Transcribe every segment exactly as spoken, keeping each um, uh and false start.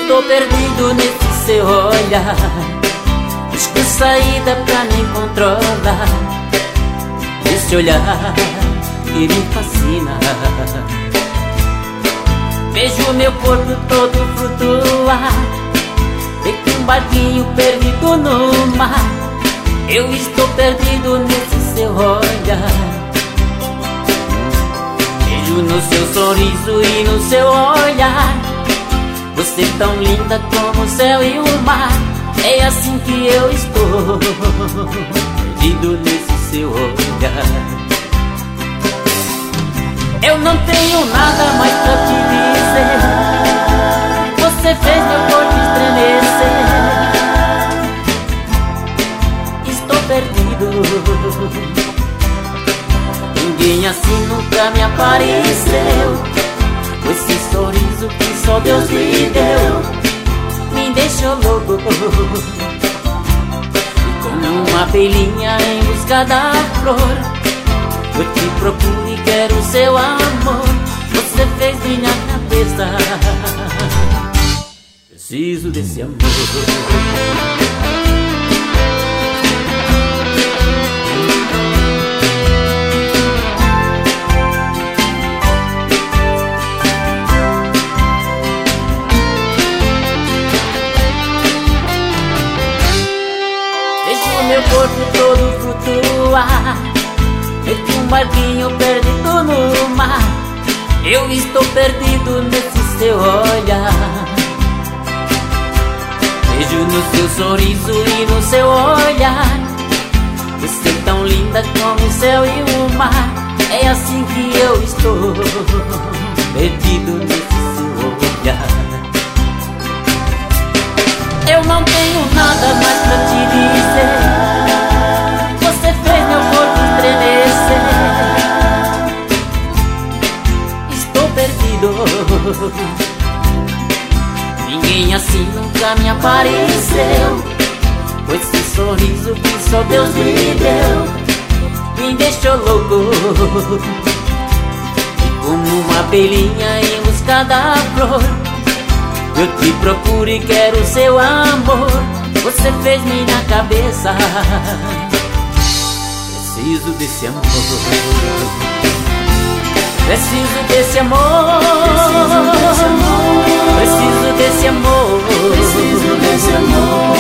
estou perdido nesse seu olhar. Busco saída pra me controlar. Esse olhar que me fascina. Vejo meu corpo todo flutuar, feito um barquinho perdido no mar. Eu estou perdido nesse seu olhar. Vejo no seu sorriso e no seu olhar, você tão linda como o céu e o mar. É assim que eu estou, perdido nesse seu olhar. Eu não tenho nada mais pra te dizer. Você fez meu corpo estremecer. Estou perdido. Ninguém assim nunca me apareceu. Com esse sorriso que só Deus me deu, me deixou louco, como uma abelhinha em busca da flor. Eu te procuro e quero seu amor. Você fez minha cabeça, preciso desse amor. Vejo meu corpo todo flutuar, feito um barquinho perdido no mar. Eu estou perdido nesse seu olhar. Vejo no seu sorriso e no seu olhar, você tão linda como o céu e o mar. É assim que eu estou, perdido nesse seu olhar. Eu não tenho nada mais pra te dizer. Você fez meu corpo estremecer. Estou perdido. Ninguém assim nunca me apareceu. Com esse sorriso que só Deus me deu, me deixou louco, como uma abelhinha em busca da flor. Eu te procuro e quero seu amor. Você fez minha cabeça, preciso desse amor. Preciso desse amor. Preciso desse amor. Preciso desse amor.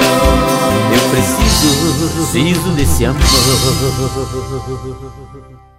Eu preciso, preciso desse amor.